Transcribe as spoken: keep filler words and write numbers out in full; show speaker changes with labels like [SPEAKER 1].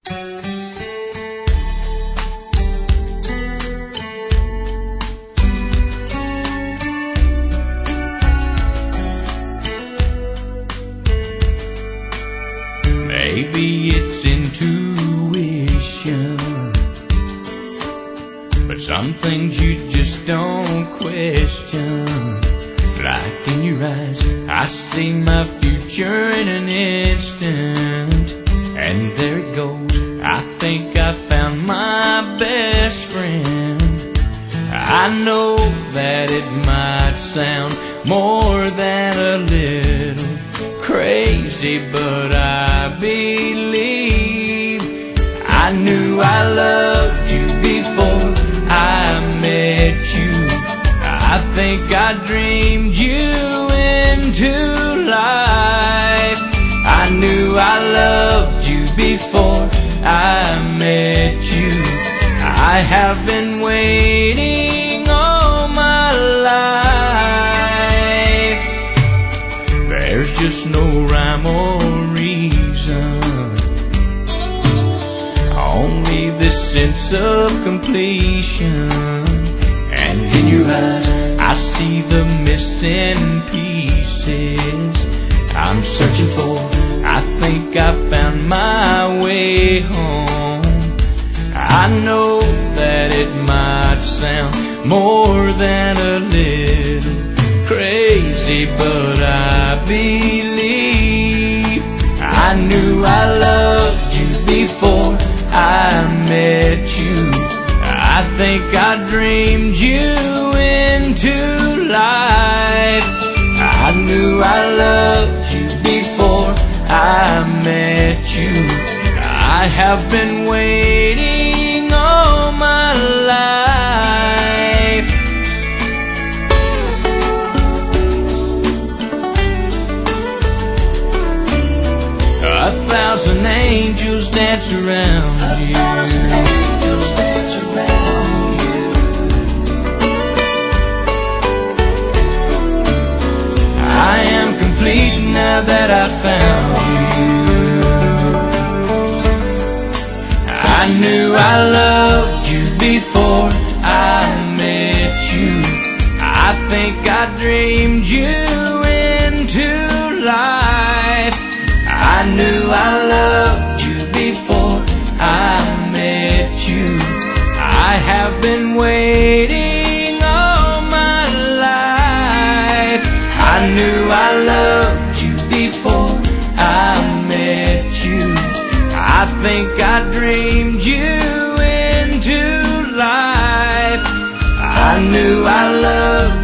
[SPEAKER 1] Maybe it's intuition, but some things you just don't question. Like in your eyes, I see my future in an instant, and there it goes. I think I found my best friend. I know that it might sound more than a little crazy, but I believe I knew I loved you before I met you. I think I dreamed you into life. I knew I loved you before I met you. I have been waiting all my life. There's just no rhyme or reason, only this sense of completion. And in your eyes, I see the missing pieces I'm searching for. I think I found my way home. I know that it might sound more than a little crazy, but I believe I knew I loved you before I met you. I think I dreamed you into life. I knew I loved you before I met you. I have been waiting all my life. A thousand angels dance around you. A thousand angels dance around you. I am complete now that I found you. I knew I loved you before I met you. I think I dreamed you into life. I knew I loved you before I met you. I have been waiting all my life. I knew I loved you before I met you. I think I dreamed you into life. I knew I loved